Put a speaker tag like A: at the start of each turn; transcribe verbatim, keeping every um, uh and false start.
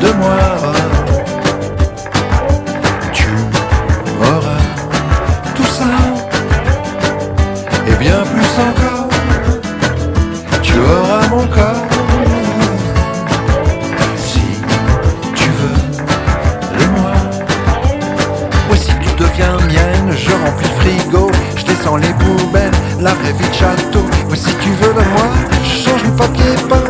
A: de moi, tu auras tout ça et bien plus encore. Tu auras mon corps si tu veux de moi. Ouais, si tu deviens mienne, je remplis le frigo, je descends les poubelles, la vraie vie de château. Ouais, si tu veux de moi, je change le papier peint.